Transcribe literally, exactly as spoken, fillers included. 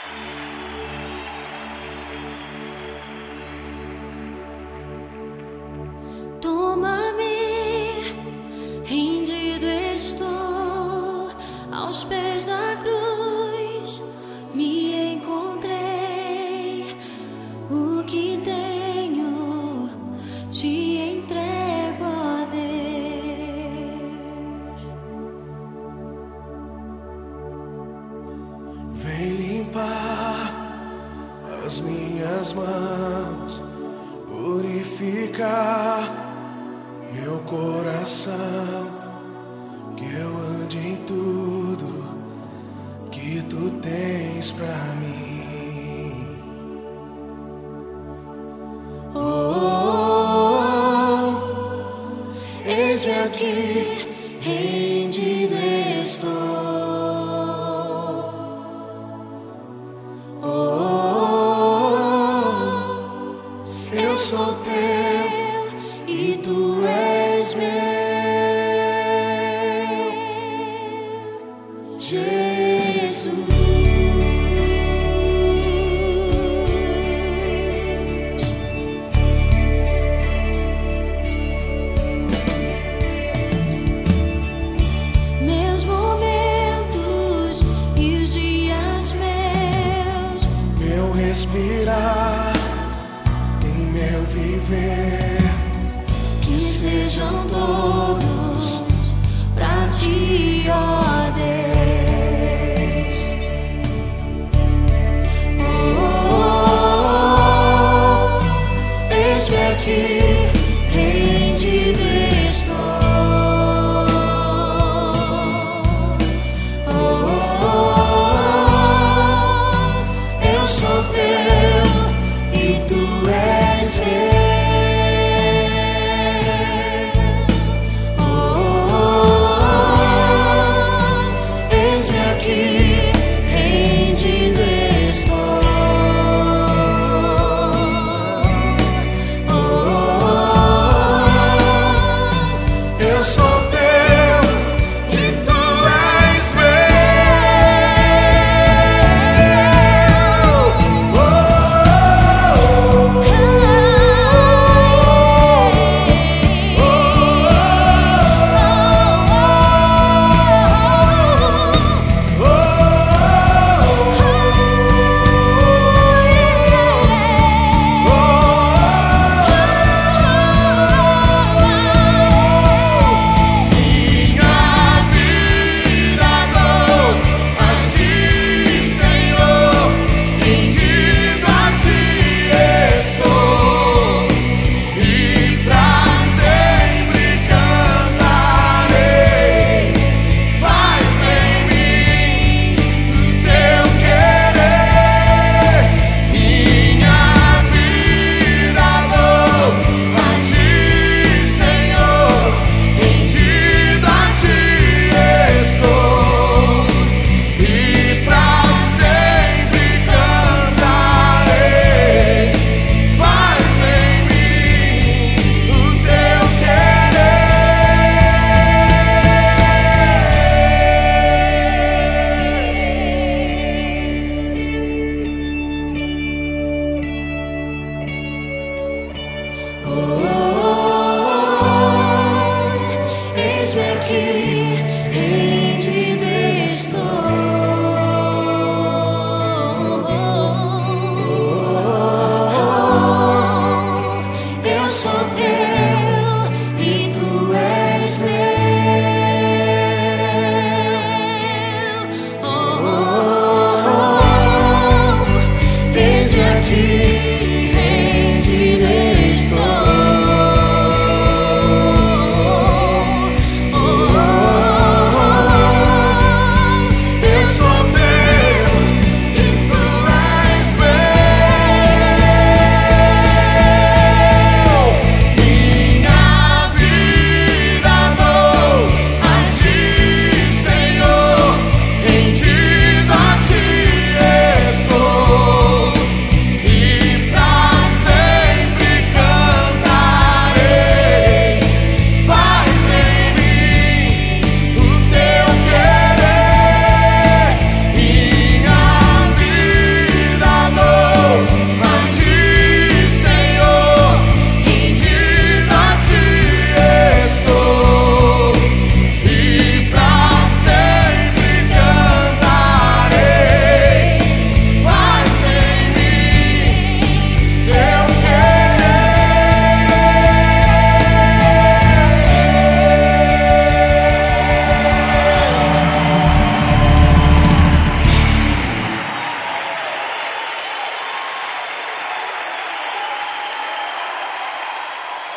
Toma-me, rendido estou aos pés da cruz. Me encontrei, o que tenho te entrego, ó Deus. Vem limpar as minhas mãos, purificar meu coração, que eu ande em tudo que tu tens pra mim. Oh, oh, oh, eis-me aqui, rendido estou. Oh, oh, oh, eu sou teu e tu és meu, Jesus. Meus momentos e os dias meus, Meu respirar e meu viver, que sejam todos pra ti, ó Deus. Oh, oh, oh, eis-me aqui,